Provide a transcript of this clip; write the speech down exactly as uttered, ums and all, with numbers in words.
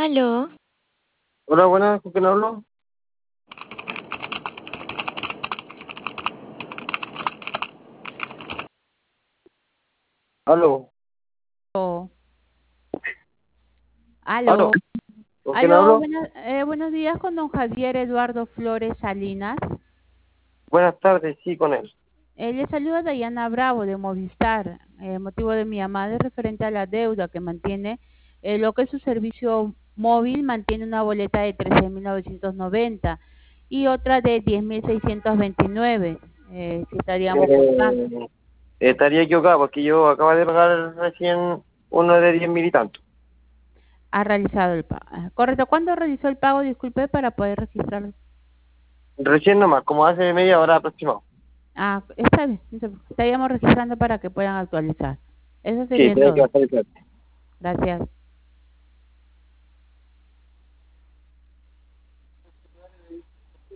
Aló, Hola, buenas, ¿con quién hablo? Aló, Aló, aló, aló, ¿con quién aló, hablo? buenas- eh, buenos días con don Javier Eduardo Flores Salinas. Buenas tardes, sí, con él. Eh, le saluda Dayana Bravo de Movistar. El motivo de mi llamada es referente a la deuda que mantiene, eh, lo que es su servicio móvil mantiene una boleta de trece mil novecientos noventa y otra de diez mil seiscientos veintinueve. Eh, si estaríamos por pago. Eh, estaría equivocado porque yo acabo de pagar recién uno de diez mil y tanto. Ha realizado el pago. Correcto, ¿cuándo realizó el pago? Disculpe para poder registrarlo. Recién nomás, como hace media hora aproximado. Ah, está bien, no se preocupe. Estaríamos registrando para que puedan actualizar. Eso Sí, sería tiene que todo. bajar el plato. Gracias.